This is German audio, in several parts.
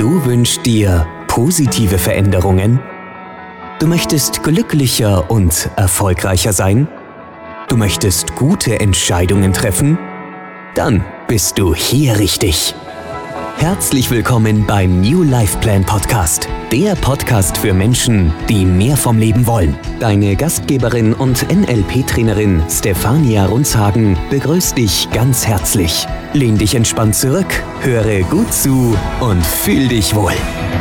Du wünschst dir positive Veränderungen? Du möchtest glücklicher und erfolgreicher sein? Du möchtest gute Entscheidungen treffen? Dann bist du hier richtig. Herzlich willkommen beim New Life Plan Podcast, der Podcast für Menschen, die mehr vom Leben wollen. Deine Gastgeberin und NLP-Trainerin Stefania Runzhagen begrüßt dich ganz herzlich. Lehn dich entspannt zurück, höre gut zu und fühl dich wohl.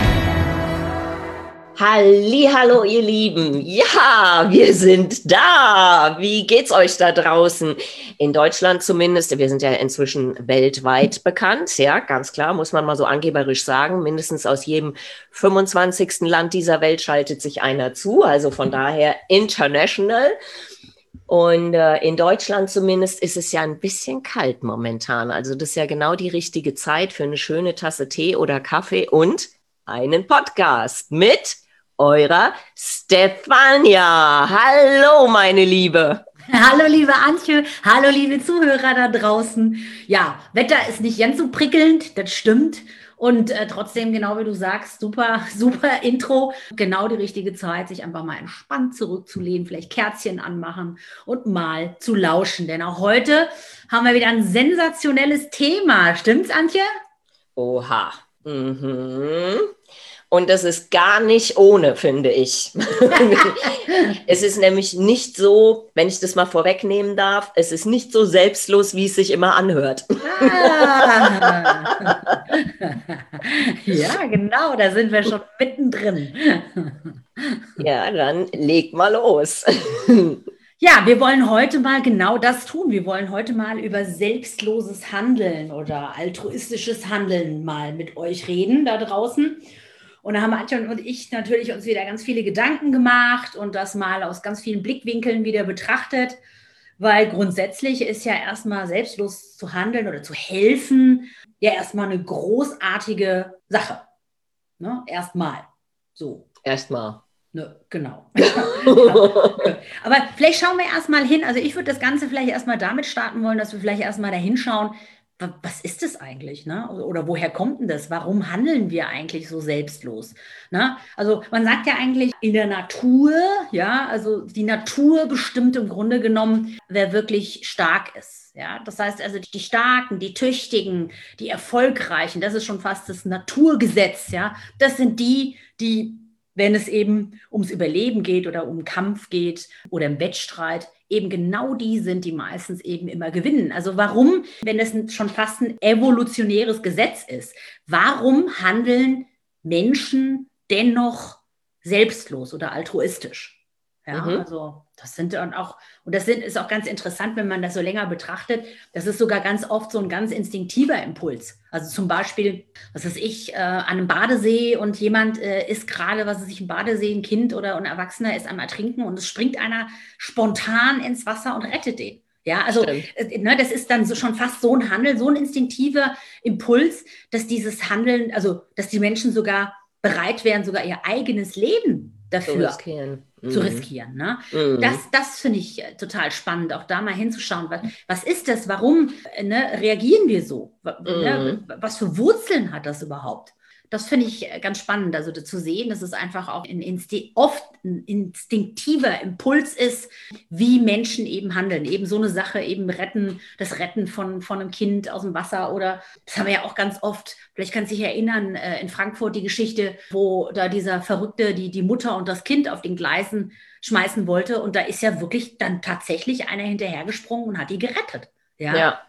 Hallihallo, ihr Lieben. Ja, wir sind da. Wie geht's euch da draußen? In Deutschland zumindest. Wir sind ja inzwischen weltweit bekannt. Ja, ganz klar, muss man mal so angeberisch sagen. Mindestens aus jedem 25. Land dieser Welt schaltet sich einer zu. Also von daher international. Und in Deutschland zumindest ist es ja ein bisschen kalt momentan. Also das ist ja genau die richtige Zeit für eine schöne Tasse Tee oder Kaffee und einen Podcast mit eurer Stefania. Hallo, meine Liebe. Hallo, liebe Antje. Hallo, liebe Zuhörer da draußen. Ja, Wetter ist nicht ganz so prickelnd, das stimmt. Und trotzdem, genau wie du sagst, super, super Intro. Genau die richtige Zeit, sich einfach mal entspannt zurückzulehnen, vielleicht Kerzchen anmachen und mal zu lauschen. Denn auch heute haben wir wieder ein sensationelles Thema. Stimmt's, Antje? Oha. Und das ist gar nicht ohne, finde ich. Es ist nämlich nicht so, wenn ich das mal vorwegnehmen darf, es ist nicht so selbstlos, wie es sich immer anhört. Ja, genau, da sind wir schon mittendrin. Ja, dann leg mal los. Ja, wir wollen heute mal genau das tun. Wir wollen heute mal über selbstloses Handeln oder altruistisches Handeln mal mit euch reden da draußen. Und da haben Antje und ich natürlich uns wieder ganz viele Gedanken gemacht und das mal aus ganz vielen Blickwinkeln wieder betrachtet, weil grundsätzlich ist ja erstmal selbstlos zu handeln oder zu helfen ja erstmal eine großartige Sache. Ne? Erstmal. So. Erstmal. Ne, genau. Aber vielleicht schauen wir erstmal hin. Also ich würde das Ganze vielleicht erstmal damit starten wollen, dass wir vielleicht erstmal da hinschauen, was ist das eigentlich? Ne? Oder woher kommt denn das? Warum handeln wir eigentlich so selbstlos? Ne? Also man sagt ja eigentlich in der Natur, ja, also die Natur bestimmt im Grunde genommen, wer wirklich stark ist. Ja? Das heißt also die Starken, die Tüchtigen, die Erfolgreichen, das ist schon fast das Naturgesetz. Ja? Das sind die, wenn es eben ums Überleben geht oder um Kampf geht oder im Wettstreit, eben genau die sind, die meistens eben immer gewinnen. Also warum, wenn es schon fast ein evolutionäres Gesetz ist, warum handeln Menschen dennoch selbstlos oder altruistisch? Ja, also das sind dann auch, und ist auch ganz interessant, wenn man das so länger betrachtet, das ist sogar ganz oft so ein ganz instinktiver Impuls. Also zum Beispiel, was weiß ich, an einem Badesee und jemand ist gerade, was weiß ich, im Badesee, ein Kind oder ein Erwachsener ist am Ertrinken und es springt einer spontan ins Wasser und rettet den. Ja, also das ist dann so schon fast so ein Handel, so ein instinktiver Impuls, dass dieses Handeln, also dass die Menschen sogar bereit wären, sogar ihr eigenes Leben dafür zu riskieren. Ne? Das finde ich total spannend, auch da mal hinzuschauen. Was ist das? Warum reagieren wir so? Was für Wurzeln hat das überhaupt? Das finde ich ganz spannend, also zu sehen, dass es einfach auch oft ein instinktiver Impuls ist, wie Menschen eben handeln. Eben so eine Sache, eben das Retten von einem Kind aus dem Wasser oder, das haben wir ja auch ganz oft, vielleicht kannst du dich erinnern, in Frankfurt die Geschichte, wo da dieser Verrückte die Mutter und das Kind auf den Gleisen schmeißen wollte und da ist ja wirklich dann tatsächlich einer hinterhergesprungen und hat die gerettet. Ja.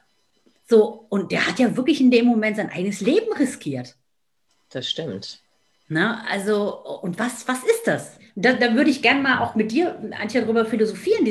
So, und der hat ja wirklich in dem Moment sein eigenes Leben riskiert. Das stimmt. Na, also, und was ist das? Da würde ich gerne mal auch mit dir, Antje, darüber philosophieren.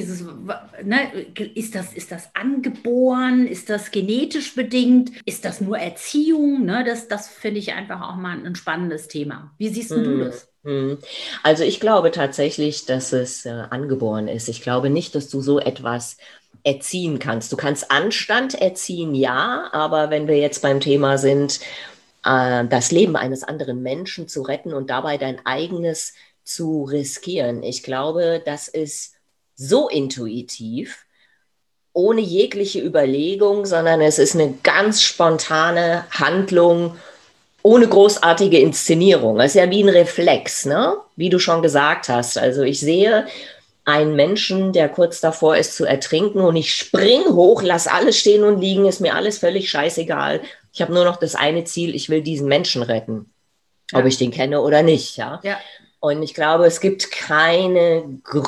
Ist das angeboren? Ist das genetisch bedingt? Ist das nur Erziehung? Ne, das finde ich einfach auch mal ein spannendes Thema. Wie siehst du das? Also ich glaube tatsächlich, dass es angeboren ist. Ich glaube nicht, dass du so etwas erziehen kannst. Du kannst Anstand erziehen, ja, aber wenn wir jetzt beim Thema sind, das Leben eines anderen Menschen zu retten und dabei dein eigenes zu riskieren. Ich glaube, das ist so intuitiv, ohne jegliche Überlegung, sondern es ist eine ganz spontane Handlung ohne großartige Inszenierung. Das ist ja wie ein Reflex, ne? Wie du schon gesagt hast. Also ich sehe einen Menschen, der kurz davor ist zu ertrinken und ich spring hoch, lass alles stehen und liegen, ist mir alles völlig scheißegal. Ich habe nur noch das eine Ziel, ich will diesen Menschen retten, ob ich den kenne oder nicht, ja. Und ich glaube, es gibt keine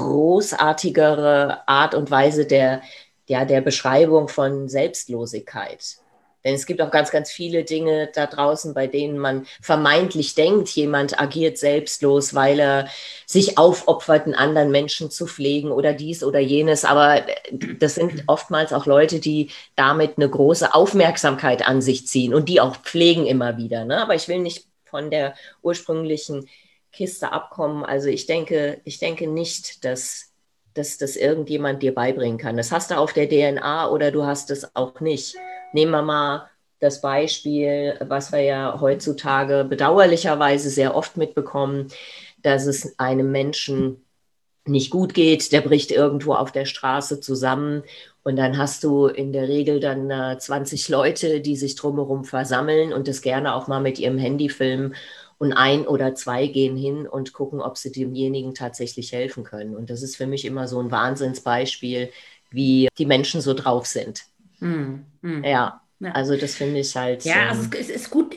großartigere Art und Weise der Beschreibung von Selbstlosigkeit. Denn es gibt auch ganz, ganz viele Dinge da draußen, bei denen man vermeintlich denkt, jemand agiert selbstlos, weil er sich aufopfert, einen anderen Menschen zu pflegen oder dies oder jenes. Aber das sind oftmals auch Leute, die damit eine große Aufmerksamkeit an sich ziehen und die auch pflegen immer wieder. Ne? Aber ich will nicht von der ursprünglichen Kiste abkommen. Also ich denke nicht, dass das irgendjemand dir beibringen kann. Das hast du auf der DNA oder du hast es auch nicht. Nehmen wir mal das Beispiel, was wir ja heutzutage bedauerlicherweise sehr oft mitbekommen, dass es einem Menschen nicht gut geht, der bricht irgendwo auf der Straße zusammen und dann hast du in der Regel dann 20 Leute, die sich drumherum versammeln und das gerne auch mal mit ihrem Handy filmen und 1 oder 2 gehen hin und gucken, ob sie demjenigen tatsächlich helfen können. Und das ist für mich immer so ein Wahnsinnsbeispiel, wie die Menschen so drauf sind. Ja, also das finde ich halt. Ja, also es ist gut,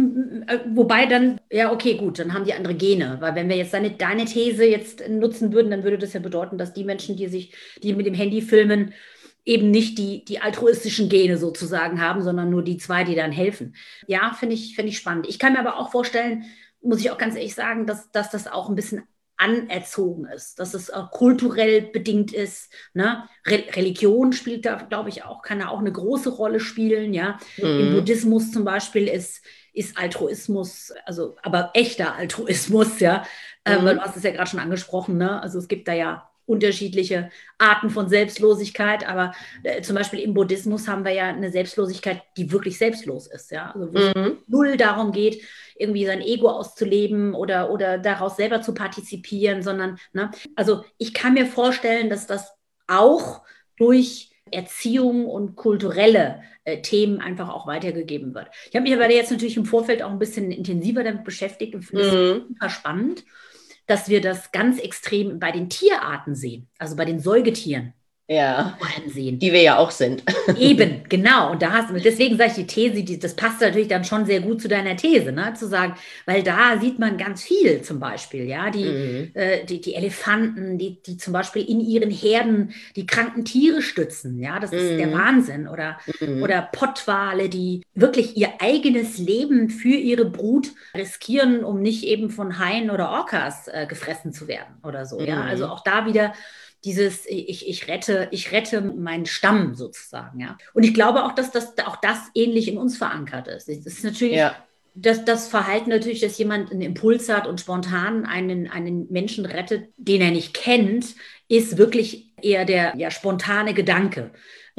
wobei dann, ja, okay, gut, dann haben die andere Gene, weil wenn wir jetzt deine These jetzt nutzen würden, dann würde das ja bedeuten, dass die Menschen, die mit dem Handy filmen, eben nicht die altruistischen Gene sozusagen haben, sondern nur die 2, die dann helfen. Ja, finde ich spannend. Ich kann mir aber auch vorstellen, muss ich auch ganz ehrlich sagen, dass das auch ein bisschen anerzogen ist, dass es auch kulturell bedingt ist. Ne? Religion spielt da, glaube ich, kann da auch eine große Rolle spielen. Ja? Im Buddhismus zum Beispiel ist Altruismus, also aber echter Altruismus, ja. Weil du hast es ja gerade schon angesprochen, ne? Also es gibt da ja unterschiedliche Arten von Selbstlosigkeit, aber zum Beispiel im Buddhismus haben wir ja eine Selbstlosigkeit, die wirklich selbstlos ist, ja, also wo es null darum geht, irgendwie sein Ego auszuleben oder daraus selber zu partizipieren, sondern, ne, also ich kann mir vorstellen, dass das auch durch Erziehung und kulturelle Themen einfach auch weitergegeben wird. Ich habe mich aber jetzt natürlich im Vorfeld auch ein bisschen intensiver damit beschäftigt und finde es super spannend, dass wir das ganz extrem bei den Tierarten sehen, also bei den Säugetieren. Ja, sehen. Die wir ja auch sind. Eben, genau. Und deswegen sage ich, die These, das passt natürlich dann schon sehr gut zu deiner These, ne? Zu sagen, weil da sieht man ganz viel zum Beispiel, ja, die Elefanten, die zum Beispiel in ihren Herden die kranken Tiere stützen, ja, das ist der Wahnsinn. Oder Pottwale, die wirklich ihr eigenes Leben für ihre Brut riskieren, um nicht eben von Haien oder Orcas gefressen zu werden oder so, ja. Also auch da wieder dieses, ich rette meinen Stamm sozusagen, ja. Und ich glaube auch, dass das ähnlich in uns verankert ist. Das ist natürlich das Verhalten natürlich, dass jemand einen Impuls hat und spontan einen Menschen rettet, den er nicht kennt, ist wirklich eher der spontane Gedanke.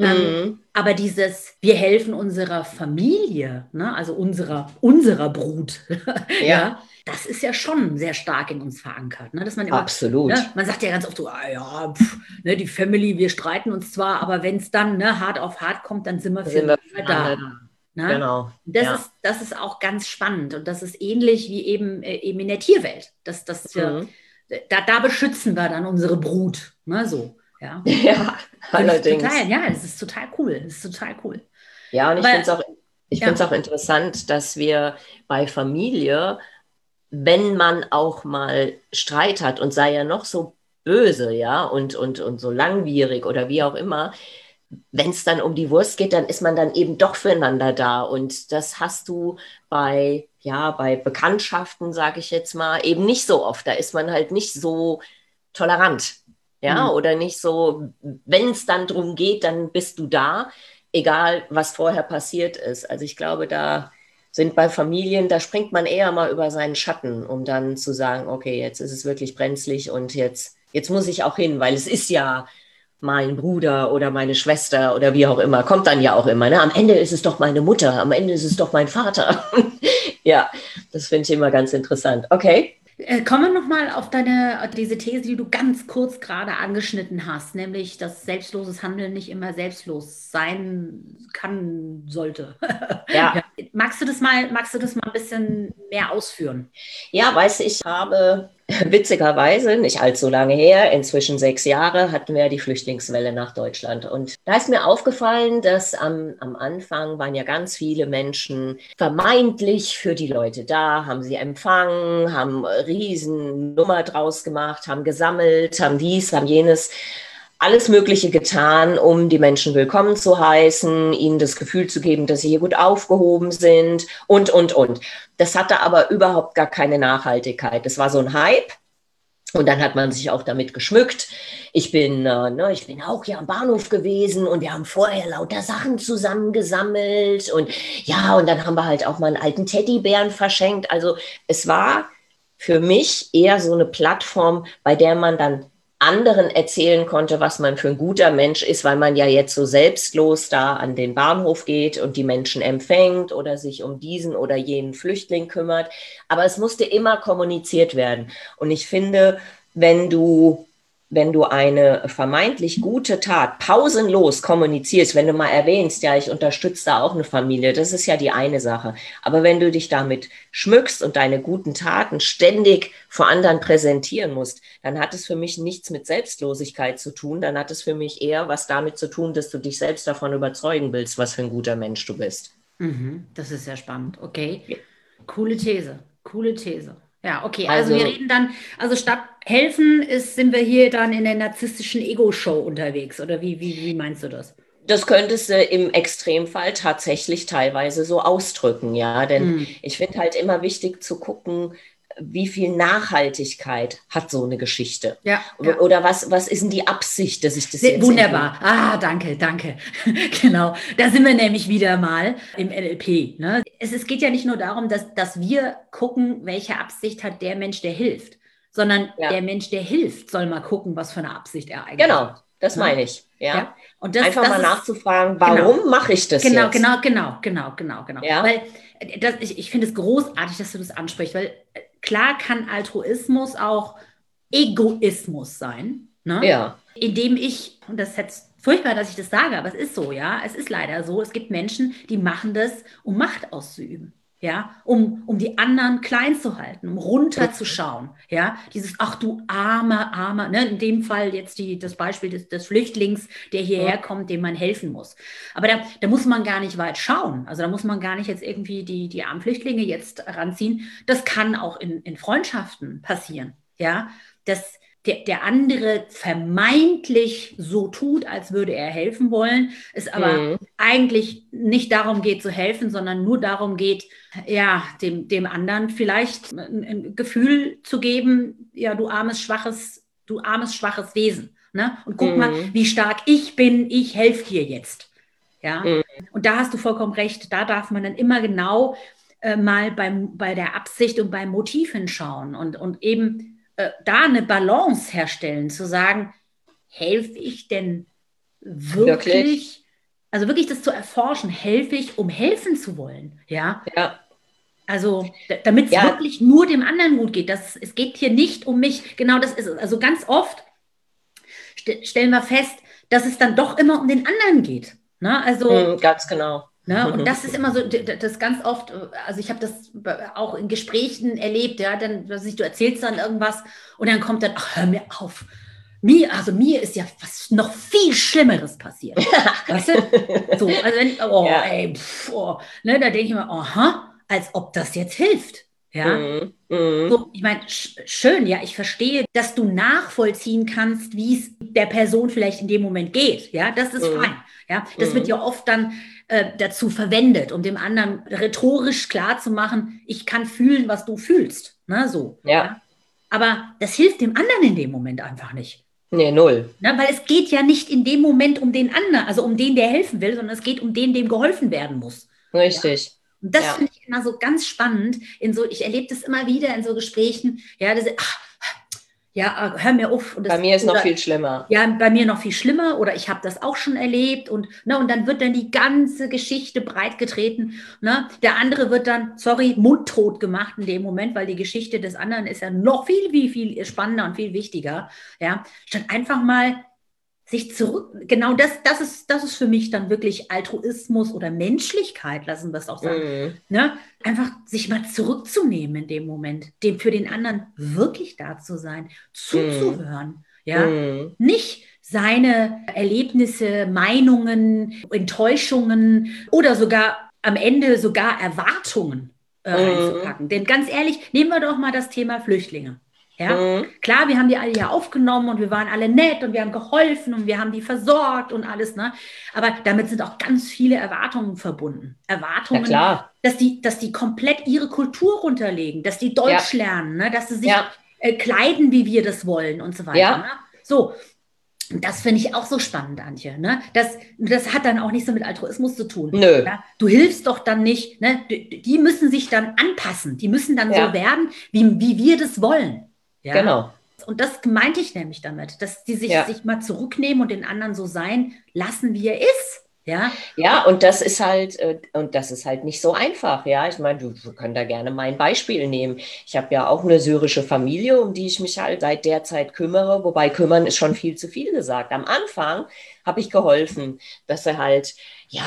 Aber dieses, wir helfen unserer Familie, ne, also unserer Brut, ja, das ist ja schon sehr stark in uns verankert. Ne, dass man immer, absolut. Ne, man sagt ja ganz oft so, ne, die Family, wir streiten uns zwar, aber wenn es dann hart auf hart kommt, dann sind wir für da. Ne? Genau. Das ist auch ganz spannend und das ist ähnlich wie eben in der Tierwelt. Da beschützen wir dann unsere Brut, ne, so. Ja, allerdings. Das ist total cool. Ja, und ich finde es auch interessant, dass wir bei Familie, wenn man auch mal Streit hat und sei ja noch so böse, ja, und so langwierig oder wie auch immer, wenn es dann um die Wurst geht, dann ist man dann eben doch füreinander da. Und das hast du bei Bekanntschaften, sage ich jetzt mal, eben nicht so oft. Da ist man halt nicht so tolerant. Ja, oder nicht so, wenn es dann drum geht, dann bist du da, egal was vorher passiert ist. Also ich glaube, da sind bei Familien, da springt man eher mal über seinen Schatten, um dann zu sagen, okay, jetzt ist es wirklich brenzlig und jetzt muss ich auch hin, weil es ist ja mein Bruder oder meine Schwester oder wie auch immer, kommt dann ja auch immer. Ne? Am Ende ist es doch meine Mutter, am Ende ist es doch mein Vater. Ja, das finde ich immer ganz interessant. Okay. Kommen wir nochmal auf diese These, die du ganz kurz gerade angeschnitten hast, nämlich, dass selbstloses Handeln nicht immer selbstlos sein kann, sollte. Ja. Ja. Magst du das mal ein bisschen mehr ausführen? Ja, weißt du, ich habe witzigerweise, nicht allzu lange her, inzwischen 6 Jahre, hatten wir die Flüchtlingswelle nach Deutschland. Und da ist mir aufgefallen, dass am Anfang waren ja ganz viele Menschen vermeintlich für die Leute da, haben sie empfangen, haben riesen Nummer draus gemacht, haben gesammelt, haben dies, haben jenes. Alles Mögliche getan, um die Menschen willkommen zu heißen, ihnen das Gefühl zu geben, dass sie hier gut aufgehoben sind und. Das hatte aber überhaupt gar keine Nachhaltigkeit. Das war so ein Hype. Und dann hat man sich auch damit geschmückt. Ich bin auch hier am Bahnhof gewesen und wir haben vorher lauter Sachen zusammengesammelt. Und ja, und dann haben wir halt auch mal einen alten Teddybären verschenkt. Also es war für mich eher so eine Plattform, bei der man dann anderen erzählen konnte, was man für ein guter Mensch ist, weil man ja jetzt so selbstlos da an den Bahnhof geht und die Menschen empfängt oder sich um diesen oder jenen Flüchtling kümmert. Aber es musste immer kommuniziert werden. Und ich finde, wenn du eine vermeintlich gute Tat pausenlos kommunizierst, wenn du mal erwähnst, ja, ich unterstütze da auch eine Familie, das ist ja die eine Sache. Aber wenn du dich damit schmückst und deine guten Taten ständig vor anderen präsentieren musst, dann hat es für mich nichts mit Selbstlosigkeit zu tun, dann hat es für mich eher was damit zu tun, dass du dich selbst davon überzeugen willst, was für ein guter Mensch du bist. Das ist sehr spannend, okay. Ja. Coole These. Ja, okay, also wir reden dann, also statt helfen sind wir hier dann in der narzisstischen Ego-Show unterwegs, oder wie meinst du das? Das könntest du im Extremfall tatsächlich teilweise so ausdrücken, ja, denn ich finde halt immer wichtig zu gucken, wie viel Nachhaltigkeit hat so eine Geschichte? Ja. Oder was ist denn die Absicht, dass ich das jetzt... Wunderbar. Danke. Genau. Da sind wir nämlich wieder mal im NLP. Ne? Es geht ja nicht nur darum, dass wir gucken, welche Absicht hat der Mensch, der hilft, sondern der Mensch, der hilft, soll mal gucken, was für eine Absicht er eigentlich hat. Genau, das meine ich. Ja. Und einfach mal nachzufragen, warum mache ich das jetzt? Genau. Ja. Weil ich finde es großartig, dass du das ansprichst, weil klar kann Altruismus auch Egoismus sein, ne? Ja. Indem und das ist jetzt furchtbar, dass ich das sage, aber es ist so, ja, es ist leider so, es gibt Menschen, die machen das, um Macht auszuüben. Ja, um die anderen klein zu halten, um runterzuschauen, ja, ach du armer, ne? In dem Fall jetzt das Beispiel des Flüchtlings, der hierher kommt, dem man helfen muss. Aber da muss man gar nicht weit schauen, also da muss man gar nicht jetzt irgendwie die armen Flüchtlinge jetzt ranziehen. Das kann auch in Freundschaften passieren, ja, dass der andere vermeintlich so tut, als würde er helfen wollen, es aber eigentlich nicht darum geht zu helfen, sondern nur darum geht, ja, dem anderen vielleicht ein Gefühl zu geben, ja, du armes, schwaches Wesen. Ne? Und guck mal, wie stark ich bin, ich helfe dir jetzt. Ja? Und da hast du vollkommen recht, da darf man dann immer genau mal bei der Absicht und beim Motiv hinschauen und eben da eine Balance herstellen, zu sagen, helfe ich denn wirklich? Also wirklich das zu erforschen, helfe ich, um helfen zu wollen, ja? Ja. Also damit es wirklich nur dem anderen gut geht. Es geht hier nicht um mich, genau das ist es. Also ganz oft stellen wir fest, dass es dann doch immer um den anderen geht. Ne? Also, ganz genau. Ne? Und das ist immer so, das ganz oft, also ich habe das auch in Gesprächen erlebt, ja, dann, du erzählst dann irgendwas und dann kommt dann, ach, hör mir auf. Mir ist ja was noch viel Schlimmeres passiert. Weißt du? So, also ne, da denke ich mir, aha, als ob das jetzt hilft. Ja, so, ich meine, schön, ja, ich verstehe, dass du nachvollziehen kannst, wie es der Person vielleicht in dem Moment geht. Ja, das ist fein. Ja, das wird ja oft dann dazu verwendet, um dem anderen rhetorisch klarzumachen, ich kann fühlen, was du fühlst. Ne, so. Ja. Aber das hilft dem anderen in dem Moment einfach nicht. Nee, null. Na, weil es geht ja nicht in dem Moment um den anderen, also um den, der helfen will, sondern es geht um den, dem geholfen werden muss. Richtig. Ja? Und das finde ich immer so ganz spannend. Ich erlebe das immer wieder in so Gesprächen, ja, Ja, hör mir auf. Und Bei mir ist noch viel schlimmer. Ja, bei mir noch viel schlimmer oder ich habe das auch schon erlebt und dann wird dann die ganze Geschichte breitgetreten. Ne? Der andere wird dann, sorry, mundtot gemacht in dem Moment, weil die Geschichte des anderen ist ja noch viel spannender und viel wichtiger. Ja, statt einfach mal sich zurück, genau das ist für mich dann wirklich Altruismus oder Menschlichkeit, lassen wir es auch sagen. Ne? Einfach sich mal zurückzunehmen in dem Moment, für den anderen wirklich da zu sein, zuzuhören, ja, nicht seine Erlebnisse, Meinungen, Enttäuschungen oder sogar am Ende sogar Erwartungen reinzupacken. Denn ganz ehrlich, nehmen wir doch mal das Thema Flüchtlinge. Ja, klar, wir haben die alle hier aufgenommen und wir waren alle nett und wir haben geholfen und wir haben die versorgt und alles, ne? Aber damit sind auch ganz viele Erwartungen verbunden. Erwartungen, dass die komplett ihre Kultur runterlegen, dass die Deutsch lernen, ne? Dass sie sich kleiden, wie wir das wollen und so weiter. Ja. Ne? So, das finde ich auch so spannend, Antje. Ne? Das hat dann auch nichts so mit Altruismus zu tun. Nö. Ja? Du hilfst doch dann nicht. Ne? Die müssen sich dann anpassen. Die müssen dann so werden, wie wir das wollen. Ja? Genau. Und das meinte ich nämlich damit, dass die sich mal zurücknehmen und den anderen so sein lassen, wie er ist. Ja, und das ist halt nicht so einfach, ja. Ich meine, wir können da gerne mal ein Beispiel nehmen. Ich habe ja auch eine syrische Familie, um die ich mich halt seit der Zeit kümmere, wobei kümmern ist schon viel zu viel gesagt. Am Anfang habe ich geholfen, dass sie halt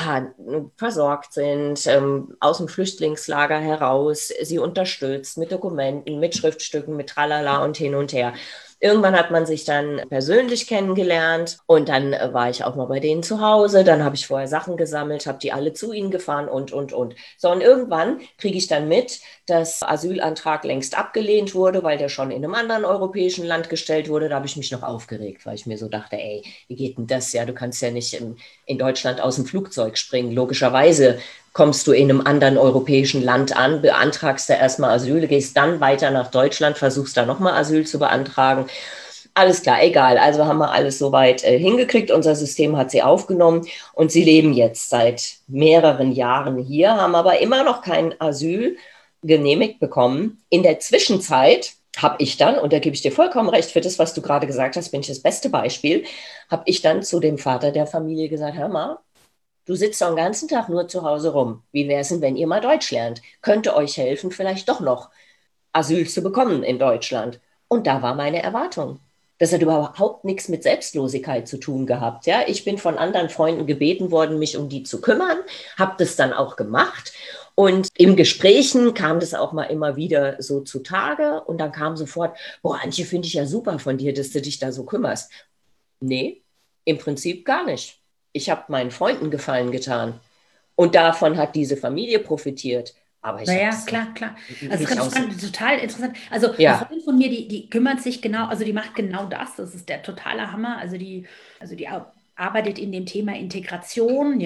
versorgt sind, aus dem Flüchtlingslager heraus, sie unterstützt mit Dokumenten, mit Schriftstücken, mit Tralala und hin und her. Irgendwann hat man sich dann persönlich kennengelernt und dann war ich auch mal bei denen zu Hause. Dann habe ich vorher Sachen gesammelt, habe die alle zu ihnen gefahren und. So, und irgendwann kriege ich dann mit, dass Asylantrag längst abgelehnt wurde, weil der schon in einem anderen europäischen Land gestellt wurde. Da habe ich mich noch aufgeregt, weil ich mir so dachte, ey, wie geht denn das? Ja, du kannst ja nicht in Deutschland aus dem Flugzeug springen. Logischerweise kommst du in einem anderen europäischen Land an, beantragst da erstmal Asyl, gehst dann weiter nach Deutschland, versuchst da nochmal Asyl zu beantragen. Alles klar, egal. Also haben wir alles soweit hingekriegt. Unser System hat sie aufgenommen und sie leben jetzt seit mehreren Jahren hier, haben aber immer noch kein Asyl genehmigt bekommen. In der Zwischenzeit habe ich dann, und da gebe ich dir vollkommen recht, für das, was du gerade gesagt hast, bin ich das beste Beispiel, habe ich dann zu dem Vater der Familie gesagt, hör mal, du sitzt doch den ganzen Tag nur zu Hause rum. Wie wäre es denn, wenn ihr mal Deutsch lernt? Könnte euch helfen, vielleicht doch noch Asyl zu bekommen in Deutschland. Und da war meine Erwartung. Das hat überhaupt nichts mit Selbstlosigkeit zu tun gehabt. Ja? Ich bin von anderen Freunden gebeten worden, mich um die zu kümmern, habe das dann auch gemacht. Und im Gesprächen kam das auch mal immer wieder so zutage. Und dann kam sofort, boah, Antje, finde ich ja super von dir, dass du dich da so kümmerst. Nee, im Prinzip gar nicht. Ich habe meinen Freunden Gefallen getan. Und davon hat diese Familie profitiert. Aber ich klar. Also das ist total interessant. Also eine Freundin von mir, die kümmert sich genau, also die macht genau das. Das ist der totale Hammer. Also die arbeitet in dem Thema Integration,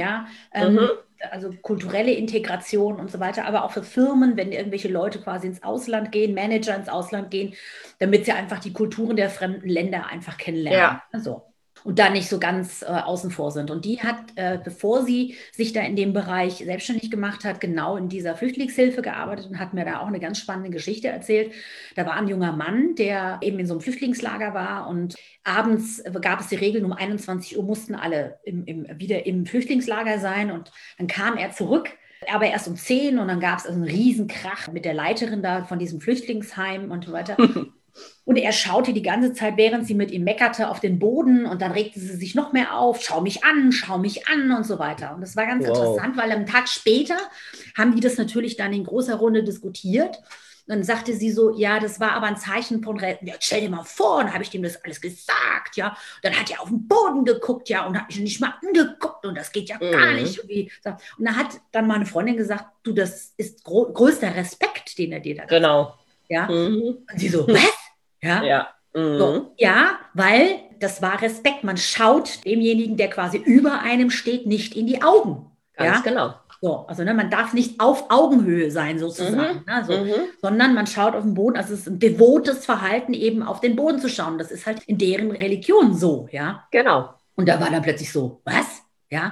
also kulturelle Integration und so weiter, aber auch für Firmen, wenn irgendwelche Leute quasi ins Ausland gehen, Manager ins Ausland gehen, damit sie einfach die Kulturen der fremden Länder einfach kennenlernen. Also. Und da nicht so ganz außen vor sind. Und die hat, bevor sie sich da in dem Bereich selbstständig gemacht hat, genau in dieser Flüchtlingshilfe gearbeitet und hat mir da auch eine ganz spannende Geschichte erzählt. Da war ein junger Mann, der eben in so einem Flüchtlingslager war und abends gab es die Regeln, um 21 Uhr mussten alle wieder im Flüchtlingslager sein und dann kam er zurück. Aber erst um 10 und dann gab es also einen Riesen-Krach mit der Leiterin da von diesem Flüchtlingsheim und so weiter. Und er schaute die ganze Zeit, während sie mit ihm meckerte, auf den Boden und dann regte sie sich noch mehr auf, schau mich an und so weiter. Und das war ganz interessant, weil am Tag später haben die das natürlich dann in großer Runde diskutiert. Und dann sagte sie so, ja, das war aber ein Zeichen von, stell dir mal vor, und dann habe ich dem das alles gesagt, ja. Und dann hat er auf den Boden geguckt, ja, und hat mich nicht mal angeguckt und das geht ja gar nicht. Und dann hat dann meine Freundin gesagt, du, das ist größter Respekt, den er dir da Genau. hat. Ja. Und sie so, was? Ja. So, weil das war Respekt. Man schaut demjenigen, der quasi über einem steht, nicht in die Augen. Ganz genau. So, also man darf nicht auf Augenhöhe sein sozusagen, sondern man schaut auf den Boden. Also es ist ein devotes Verhalten, eben auf den Boden zu schauen. Das ist halt in deren Religion so, ja. Genau. Und da war dann plötzlich so, was? Ja.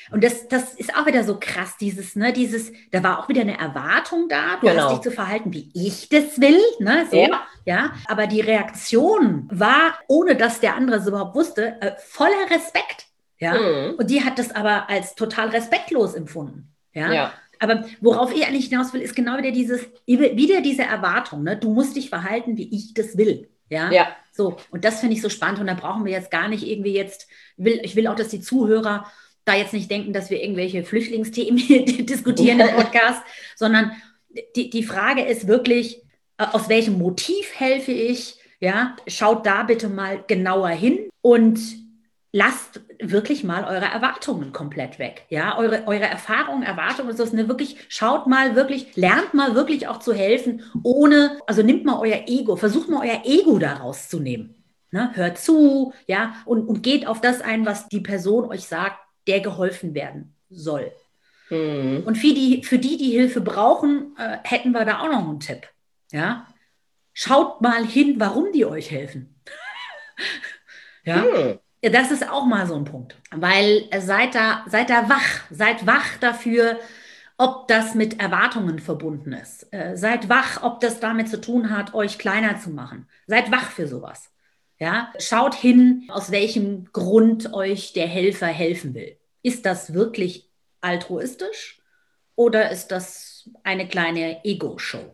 Und das ist auch wieder so krass, da war auch wieder eine Erwartung da, du hast dich zu verhalten, wie ich das will, ne, so, ja. Aber die Reaktion war, ohne dass der andere es überhaupt wusste, voller Respekt, ja. Und die hat das aber als total respektlos empfunden, ja. Aber worauf ich eigentlich hinaus will, ist genau wieder diese Erwartung, ne, du musst dich verhalten, wie ich das will, ja. So, und das finde ich so spannend und da brauchen wir jetzt gar nicht irgendwie ich will auch, dass die Zuhörer da jetzt nicht denken, dass wir irgendwelche Flüchtlingsthemen diskutieren im Podcast, sondern die Frage ist wirklich, aus welchem Motiv helfe ich? Ja, schaut da bitte mal genauer hin und lasst wirklich mal eure Erwartungen komplett weg. Ja, eure Erfahrungen, Erwartungen, ist das schaut mal wirklich, lernt mal wirklich auch zu helfen, also nehmt mal euer Ego, versucht mal euer Ego da rauszunehmen. Ne? Hört zu, ja, und geht auf das ein, was die Person euch sagt, der geholfen werden soll. Und für die Hilfe brauchen, hätten wir da auch noch einen Tipp. Ja? Schaut mal hin, warum die euch helfen. Ja? Ja, das ist auch mal so ein Punkt. Weil seid wach dafür, ob das mit Erwartungen verbunden ist. Seid wach, ob das damit zu tun hat, euch kleiner zu machen. Seid wach für sowas. Ja? Schaut hin, aus welchem Grund euch der Helfer helfen will. Ist das wirklich altruistisch oder ist das eine kleine Ego-Show?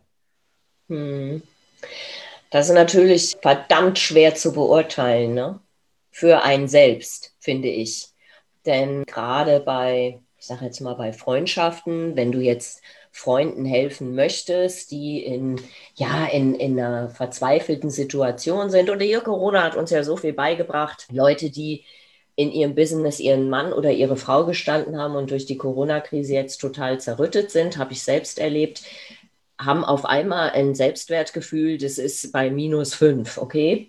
Das ist natürlich verdammt schwer zu beurteilen, ne? Für einen selbst, finde ich. Denn gerade ich sage jetzt mal bei Freundschaften, wenn du jetzt Freunden helfen möchtest, die in einer verzweifelten Situation sind, und hier Corona hat uns ja so viel beigebracht, Leute, die in ihrem Business ihren Mann oder ihre Frau gestanden haben und durch die Corona-Krise jetzt total zerrüttet sind, habe ich selbst erlebt, haben auf einmal ein Selbstwertgefühl, das ist bei -5, okay?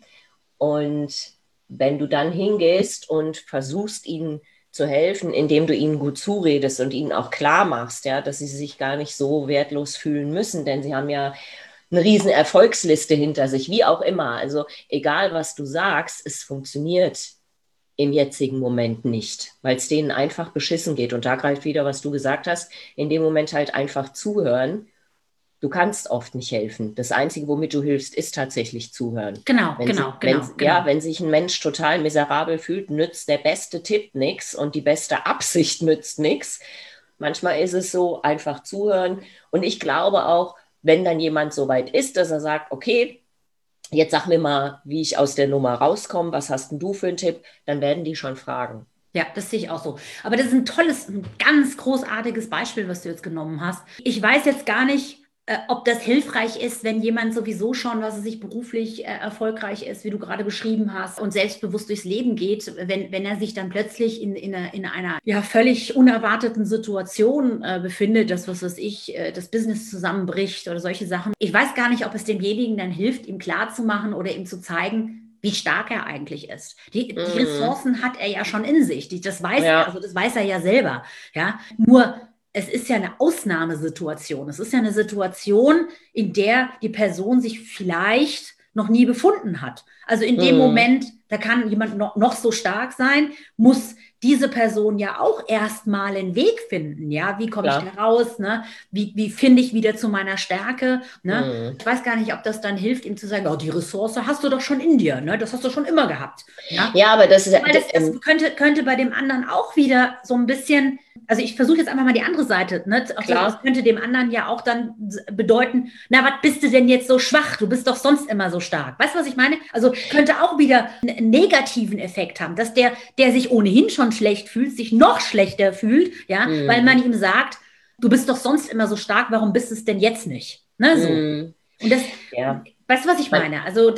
Und wenn du dann hingehst und versuchst, ihnen zu helfen, indem du ihnen gut zuredest und ihnen auch klar machst, ja, dass sie sich gar nicht so wertlos fühlen müssen, denn sie haben ja eine riesen Erfolgsliste hinter sich, wie auch immer. Also egal, was du sagst, es funktioniert im jetzigen Moment nicht, weil es denen einfach beschissen geht. Und da greift wieder, was du gesagt hast, in dem Moment halt einfach zuhören. Du kannst oft nicht helfen. Das Einzige, womit du hilfst, ist tatsächlich zuhören. Genau. Ja, wenn sich ein Mensch total miserabel fühlt, nützt der beste Tipp nichts und die beste Absicht nützt nichts. Manchmal ist es so, einfach zuhören. Und ich glaube auch, wenn dann jemand so weit ist, dass er sagt, okay, jetzt sag mir mal, wie ich aus der Nummer rauskomme, was hast denn du für einen Tipp? Dann werden die schon fragen. Ja, das sehe ich auch so. Aber das ist ein ganz großartiges Beispiel, was du jetzt genommen hast. Ich weiß jetzt gar nicht, ob das hilfreich ist, wenn jemand sowieso schon, was er sich beruflich erfolgreich ist, wie du gerade beschrieben hast, und selbstbewusst durchs Leben geht, wenn er sich dann plötzlich in einer völlig unerwarteten Situation befindet, dass das Business zusammenbricht oder solche Sachen. Ich weiß gar nicht, ob es demjenigen dann hilft, ihm klarzumachen oder ihm zu zeigen, wie stark er eigentlich ist. Die Ressourcen hat er ja schon in sich. Das weiß er, also das weiß er ja selber. Ja? Nur es ist ja eine Ausnahmesituation. Es ist ja eine Situation, in der die Person sich vielleicht noch nie befunden hat. Also in dem Moment, da kann jemand noch so stark sein, muss diese Person ja auch erstmal einen Weg finden. Ja, wie komme ich da raus? Ne? Wie finde ich wieder zu meiner Stärke? Ne? Ich weiß gar nicht, ob das dann hilft, ihm zu sagen, oh, die Ressource hast du doch schon in dir. Ne? Das hast du schon immer gehabt. Ja, aber das ist... Weil das könnte bei dem anderen auch wieder so ein bisschen... Also ich versuche jetzt einfach mal die andere Seite. Ne? Das könnte dem anderen ja auch dann bedeuten, na, was bist du denn jetzt so schwach? Du bist doch sonst immer so stark. Weißt du, was ich meine? Also könnte auch wieder einen negativen Effekt haben, dass der sich ohnehin schon schlecht fühlt, sich noch schlechter fühlt, ja, weil man ihm sagt, du bist doch sonst immer so stark, warum bist du es denn jetzt nicht? Ne, so. Und das, weißt du, was ich meine? Also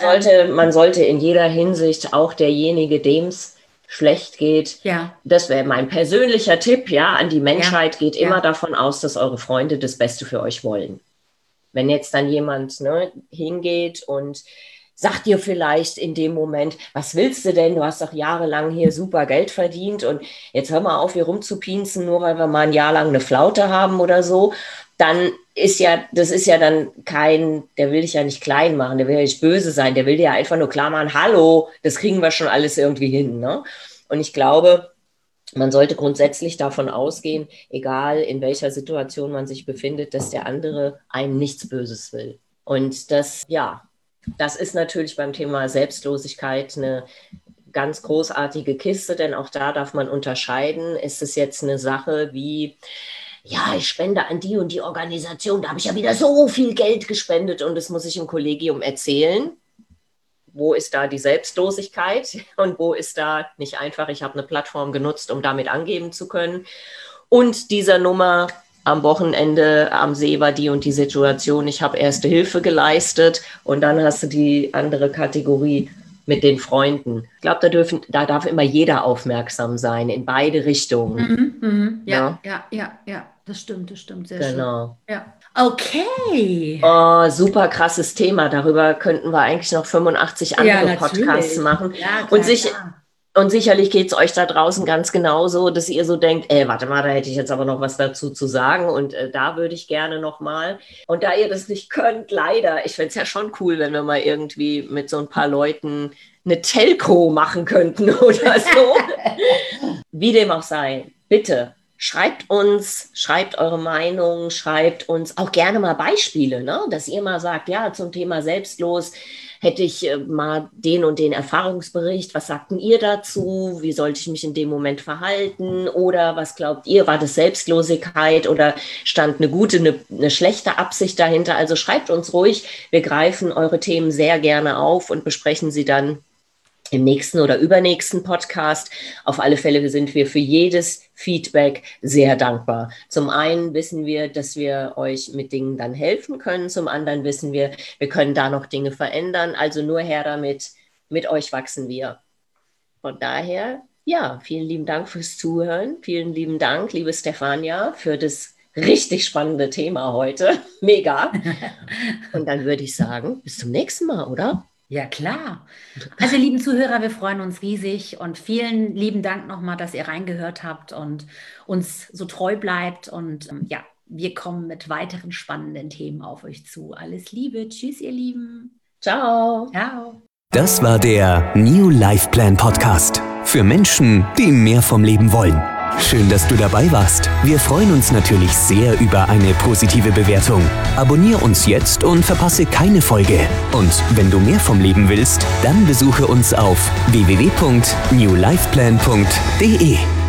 man sollte in jeder Hinsicht auch derjenige, dem es schlecht geht, das wäre mein persönlicher Tipp, an die Menschheit, geht immer davon aus, dass eure Freunde das Beste für euch wollen. Wenn jetzt dann jemand hingeht und sagt dir vielleicht in dem Moment, was willst du denn? Du hast doch jahrelang hier super Geld verdient und jetzt hör mal auf, hier rumzupinsen, nur weil wir mal ein Jahr lang eine Flaute haben oder so. Dann das ist ja dann der will dich ja nicht klein machen, der will ja nicht böse sein, der will dir ja einfach nur klar machen, hallo, das kriegen wir schon alles irgendwie hin. Ne? Und ich glaube, Man sollte grundsätzlich davon ausgehen, egal in welcher Situation man sich befindet, dass der andere einem nichts Böses will. Und das ist natürlich beim Thema Selbstlosigkeit eine ganz großartige Kiste, denn auch da darf man unterscheiden. Ist es jetzt eine Sache wie, ja, ich spende an die und die Organisation, da habe ich ja wieder so viel Geld gespendet und das muss ich im Kollegium erzählen. Wo ist da die Selbstlosigkeit und wo ist da nicht einfach, ich habe eine Plattform genutzt, um damit angeben zu können. Und dieser Nummer am Wochenende am See war die und die Situation, ich habe Erste Hilfe geleistet und dann hast du die andere Kategorie mit den Freunden. Ich glaube, da darf immer jeder aufmerksam sein, in beide Richtungen. Ja, das stimmt, sehr schön. Genau. Ja. Okay. Oh, super krasses Thema. Darüber könnten wir eigentlich noch 85 andere Podcasts machen. Ja, klar, Und sicherlich geht es euch da draußen ganz genauso, dass ihr so denkt, warte mal, da hätte ich jetzt aber noch was dazu zu sagen und da würde ich gerne noch mal. Und da ihr das nicht könnt, leider, ich fände es ja schon cool, wenn wir mal irgendwie mit so ein paar Leuten eine Telco machen könnten oder so. Wie dem auch sei, bitte. Schreibt eure Meinung, schreibt uns auch gerne mal Beispiele, ne? Dass ihr mal sagt, ja, zum Thema selbstlos hätte ich mal den und den Erfahrungsbericht. Was sagten ihr dazu? Wie sollte ich mich in dem Moment verhalten? Oder was glaubt ihr, war das Selbstlosigkeit oder stand eine gute, eine schlechte Absicht dahinter? Also schreibt uns ruhig. Wir greifen eure Themen sehr gerne auf und besprechen sie dann im nächsten oder übernächsten Podcast. Auf alle Fälle sind wir für jedes Feedback sehr dankbar. Zum einen wissen wir, dass wir euch mit Dingen dann helfen können. Zum anderen wissen wir, wir können da noch Dinge verändern. Also nur her damit. Mit euch wachsen wir. Von daher, ja, vielen lieben Dank fürs Zuhören. Vielen lieben Dank, liebe Stefania, für das richtig spannende Thema heute. Mega. Und dann würde ich sagen, bis zum nächsten Mal, oder? Ja, klar. Also, lieben Zuhörer, wir freuen uns riesig und vielen lieben Dank nochmal, dass ihr reingehört habt und uns so treu bleibt. Und wir kommen mit weiteren spannenden Themen auf euch zu. Alles Liebe. Tschüss, ihr Lieben. Ciao. Ciao. Das war der New Life Plan Podcast für Menschen, die mehr vom Leben wollen. Schön, dass du dabei warst. Wir freuen uns natürlich sehr über eine positive Bewertung. Abonnier uns jetzt und verpasse keine Folge. Und wenn du mehr vom Leben willst, dann besuche uns auf www.newlifeplan.de.